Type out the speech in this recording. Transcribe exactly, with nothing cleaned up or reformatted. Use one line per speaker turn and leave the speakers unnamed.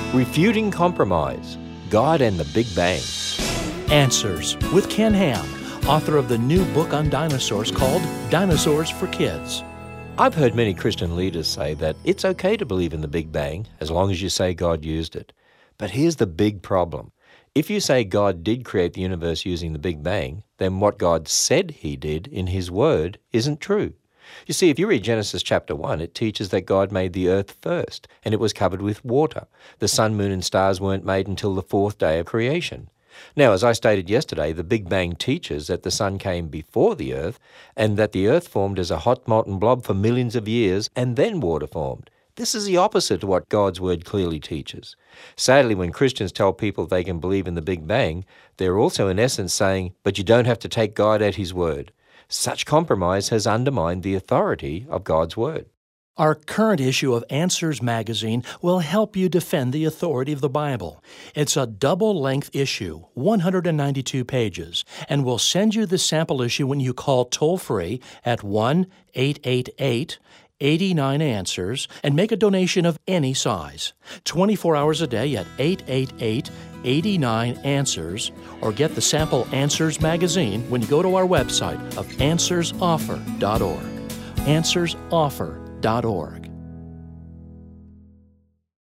Refuting Compromise, God and the Big Bang.
Answers with Ken Ham, author of the new book on dinosaurs called Dinosaurs for Kids.
I've heard many Christian leaders say that it's okay to believe in the Big Bang as long as you say God used it. But here's the big problem. If you say God did create the universe using the Big Bang, then what God said he did in his word isn't true. You see, if you read Genesis chapter one, it teaches that God made the earth first, and it was covered with water. The sun, moon, and stars weren't made until the fourth day of creation. Now, as I stated yesterday, the Big Bang teaches that the sun came before the earth, and that the earth formed as a hot molten blob for millions of years, and then water formed. This is the opposite to what God's word clearly teaches. Sadly, when Christians tell people they can believe in the Big Bang, they're also in essence saying, but you don't have to take God at his word. Such compromise has undermined the authority of God's word.
Our current issue of Answers magazine will help you defend the authority of the Bible. It's a double-length issue, one hundred ninety-two pages, and we'll send you the sample issue when you call toll-free at one eight eight eight, eight nine, answers and make a donation of any size. twenty-four hours a day at eight eight eight, eight nine, answers, or get the sample Answers magazine when you go to our website of answers offer dot org. answers offer dot org.